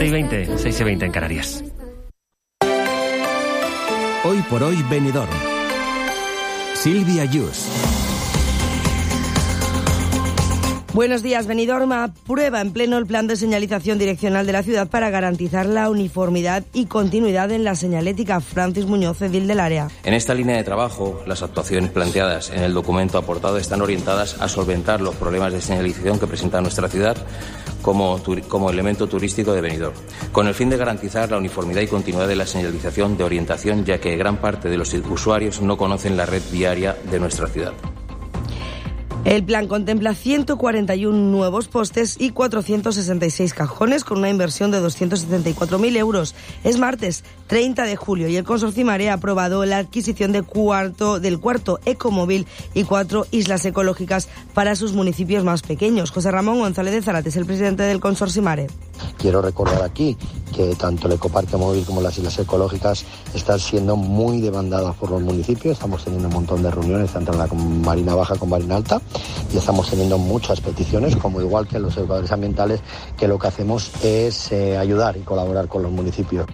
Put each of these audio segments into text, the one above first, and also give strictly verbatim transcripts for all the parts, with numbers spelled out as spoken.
siete y veinte, seis y veinte en Canarias. Hoy por hoy Benidorm. Silvia Yus. Buenos días. Benidorm aprueba en pleno el plan de señalización direccional de la ciudad para garantizar la uniformidad y continuidad en la señalética. Francis Muñoz, edil del área. En esta línea de trabajo, las actuaciones planteadas en el documento aportado están orientadas a solventar los problemas de señalización que presenta nuestra ciudad como, como elemento turístico de Benidorm, con el fin de garantizar la uniformidad y continuidad de la señalización de orientación, ya que gran parte de los usuarios no conocen la red viaria de nuestra ciudad. El plan contempla ciento cuarenta y uno nuevos postes y cuatrocientos sesenta y seis cajones con una inversión de doscientos setenta y cuatro mil euros. Es martes treinta de julio y el Consorcio Mare ha aprobado la adquisición de cuarto, del cuarto ecomóvil y cuatro islas ecológicas para sus municipios más pequeños. José Ramón González de Zárate es el presidente del Consorcio Mare. Quiero recordar aquí que tanto el ecoparque móvil como las islas ecológicas están siendo muy demandadas por los municipios. Estamos teniendo un montón de reuniones, tanto en la Marina Baja como Marina Alta, y estamos teniendo muchas peticiones, como igual que los educadores ambientales, que lo que hacemos es eh, ayudar y colaborar con los municipios.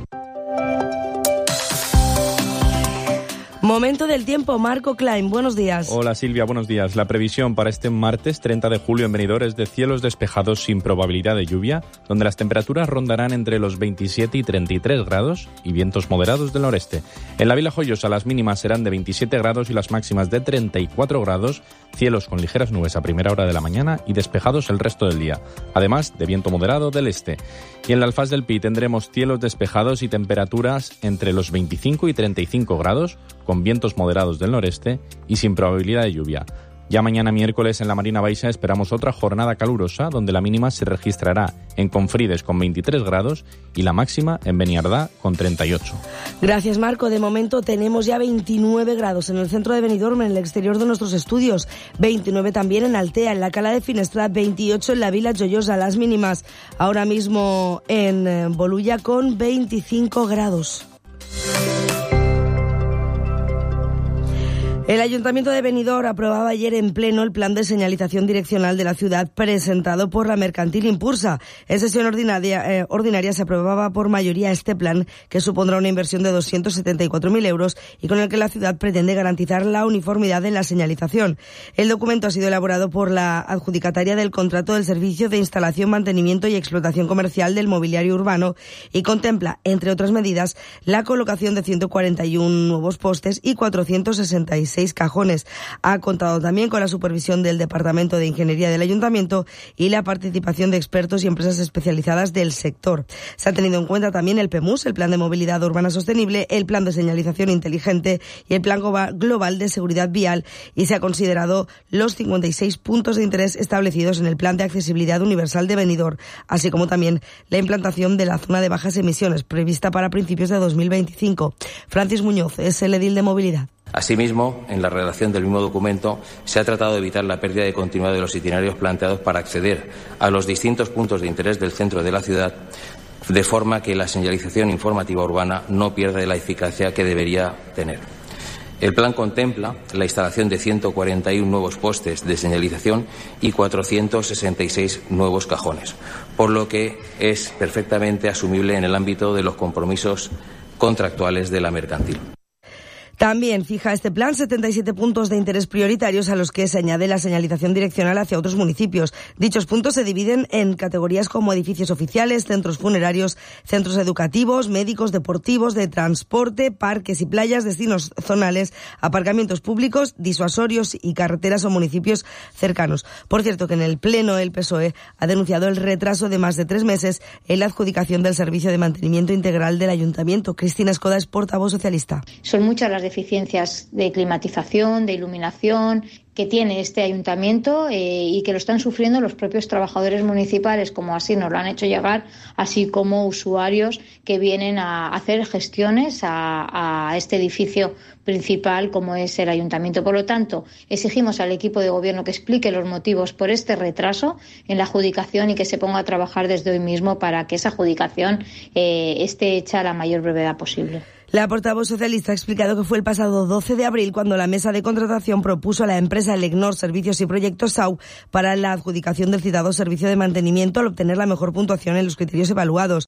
Momento del tiempo, Marco Klein, buenos días. Hola Silvia, buenos días. La previsión para este martes treinta de julio en Benidorm es de cielos despejados sin probabilidad de lluvia, donde las temperaturas rondarán entre los veintisiete y treinta y tres grados y vientos moderados del noreste. En la Vila Joyosa las mínimas serán de veintisiete grados y las máximas de treinta y cuatro grados, cielos con ligeras nubes a primera hora de la mañana y despejados el resto del día, además de viento moderado del este. Y en la Alfaz del Pi tendremos cielos despejados y temperaturas entre los veinticinco y treinta y cinco grados, con vientos moderados del noreste y sin probabilidad de lluvia. Ya mañana miércoles en la Marina Baixa esperamos otra jornada calurosa, donde la mínima se registrará en Confrides con veintitrés grados y la máxima en Beniardá con treinta y ocho. Gracias, Marco. De momento tenemos ya veintinueve grados en el centro de Benidorm, en el exterior de nuestros estudios, veintinueve también en Altea, en la Cala de Finestrat, veintiocho en la Vila Joyosa, las mínimas ahora mismo en Bolulla con veinticinco grados. El Ayuntamiento de Benidorm aprobaba ayer en pleno el plan de señalización direccional de la ciudad presentado por la Mercantil Impulsa. En sesión ordinaria, eh, ordinaria se aprobaba por mayoría este plan, que supondrá una inversión de doscientos setenta y cuatro mil euros y con el que la ciudad pretende garantizar la uniformidad en la señalización. El documento ha sido elaborado por la adjudicataria del contrato del servicio de instalación, mantenimiento y explotación comercial del mobiliario urbano y contempla, entre otras medidas, la colocación de ciento cuarenta y uno nuevos postes y cuatrocientos sesenta y seis cajones. Ha contado también con la supervisión del Departamento de Ingeniería del Ayuntamiento y la participación de expertos y empresas especializadas del sector. Se ha tenido en cuenta también el P M U S, el Plan de Movilidad Urbana Sostenible, el Plan de Señalización Inteligente y el Plan Global de Seguridad Vial, y se ha considerado los cincuenta y seis puntos de interés establecidos en el Plan de Accesibilidad Universal de Benidorm, así como también la implantación de la zona de bajas emisiones prevista para principios de dos mil veinticinco. Francis Muñoz es el edil de movilidad. Asimismo, en la redacción del mismo documento se ha tratado de evitar la pérdida de continuidad de los itinerarios planteados para acceder a los distintos puntos de interés del centro de la ciudad, de forma que la señalización informativa urbana no pierda de la eficacia que debería tener. El plan contempla la instalación de ciento cuarenta y uno nuevos postes de señalización y cuatrocientos sesenta y seis nuevos cajones, por lo que es perfectamente asumible en el ámbito de los compromisos contractuales de la Mercantil. También fija este plan setenta y siete puntos de interés prioritarios a los que se añade la señalización direccional hacia otros municipios. Dichos puntos se dividen en categorías como edificios oficiales, centros funerarios, centros educativos, médicos, deportivos, de transporte, parques y playas, destinos zonales, aparcamientos públicos, disuasorios y carreteras o municipios cercanos. Por cierto, que en el Pleno el P S O E ha denunciado el retraso de más de tres meses en la adjudicación del servicio de mantenimiento integral del Ayuntamiento. Cristina Escoda es portavoz socialista. Son muchas las deficiencias de climatización, de iluminación que tiene este ayuntamiento eh, y que lo están sufriendo los propios trabajadores municipales, como así nos lo han hecho llegar, así como usuarios que vienen a hacer gestiones a, a este edificio principal como es el ayuntamiento. Por lo tanto, exigimos al equipo de gobierno que explique los motivos por este retraso en la adjudicación y que se ponga a trabajar desde hoy mismo para que esa adjudicación eh, esté hecha a la mayor brevedad posible. La portavoz socialista ha explicado que fue el pasado doce de abril cuando la mesa de contratación propuso a la empresa Elecnor Servicios y Proyectos S A U para la adjudicación del citado servicio de mantenimiento al obtener la mejor puntuación en los criterios evaluados.